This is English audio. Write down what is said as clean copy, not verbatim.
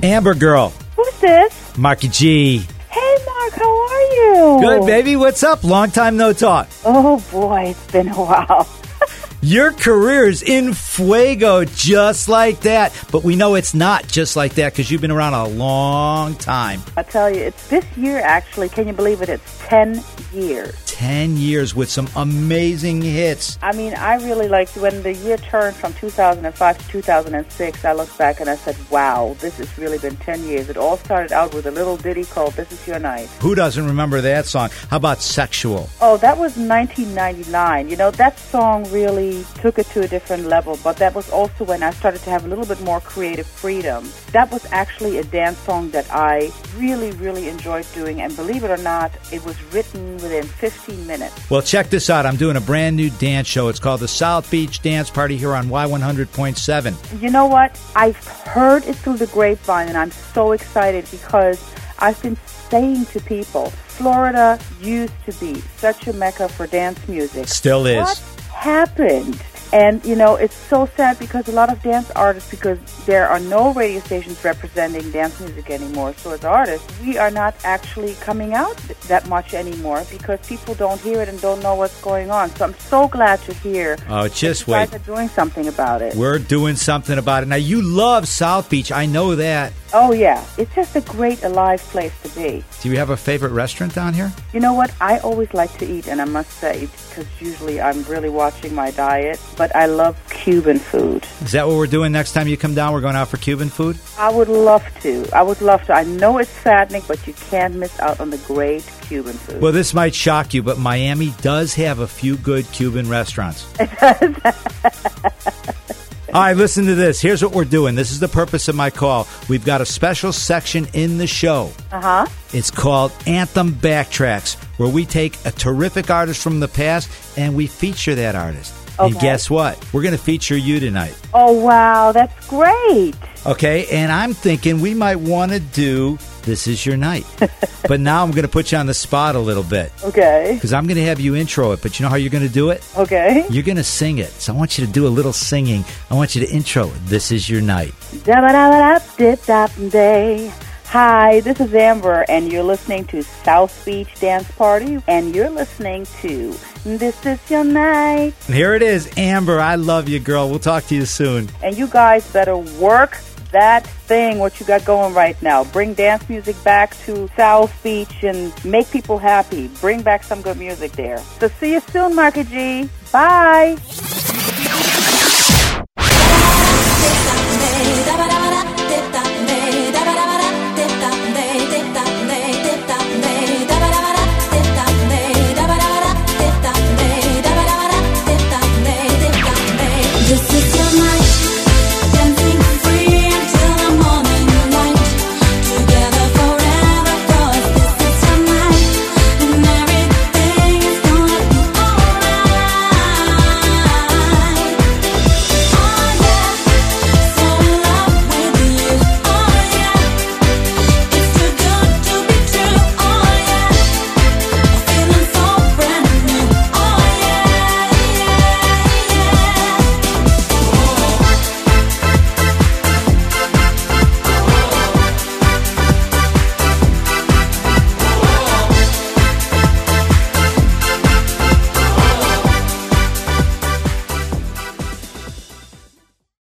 Amber Girl. Who's this? Marky G. Hey, Mark, how are you? Good, baby. What's up? Long time no talk. Oh, boy, it's been a while. Your career's in fuego just like that. But we know it's not just like that because you've been around a long time. I tell you, it's this year, actually. Can you believe it? It's 10 years. 10 years with some amazing hits. I mean, I really liked when the year turned from 2005 to 2006. I looked back and I said, wow, this has really been 10 years. It all started out with a little ditty called This Is Your Night. Who doesn't remember that song? How about Sexual? Oh, that was 1999. You know, that song really took it to a different level, but that was also when I started to have a little bit more creative freedom. That was actually a dance song that I really, really enjoyed doing, and believe it or not, it was written within 15 minutes. Well, check this out. I'm doing a brand new dance show. It's called the South Beach Dance Party here on Y100.7. You know what? I've heard it through the grapevine, and I'm so excited because I've been saying to people, Florida used to be such a mecca for dance music. Still is. What happened? And, you know, it's so sad because a lot of dance artists, because there are no radio stations representing dance music anymore. So as artists, we are not actually coming out that much anymore because people don't hear it and don't know what's going on. So I'm so glad to hear just that you wait. guys are doing something about it. We're doing something about it. Now, you love South Beach. I know that. Oh, yeah. It's just a great, alive place to be. Do you have a favorite restaurant down here? You know what? I always like to eat, and I must say, because usually I'm really watching my diet, but I love Cuban food. Is that what we're doing next time you come down? We're going out for Cuban food? I would love to. I know it's fattening, but you can't miss out on the great Cuban food. Well, this might shock you, but Miami does have a few good Cuban restaurants. All right, listen to this. Here's what we're doing. This is the purpose of my call. We've got a special section in the show. Uh-huh. It's called Anthem Backtracks, where we take a terrific artist from the past and we feature that artist. Okay. And guess what? We're going to feature you tonight. Oh, wow. That's great. Okay, and I'm thinking we might want to do This Is Your Night. But now I'm going to put you on the spot a little bit. Okay. Because I'm going to have you intro it, but you know how you're going to do it? Okay. You're going to sing it. So I want you to do a little singing. I want you to intro This Is Your Night. Day. Hi, this is Amber, and you're listening to South Beach Dance Party, and you're listening to This Is Your Night. And here it is, Amber. I love you, girl. We'll talk to you soon. And you guys better work that thing, what you got going right now. Bring dance music back to South Beach and make people happy. Bring back some good music there. So see you soon, Marky G. Bye.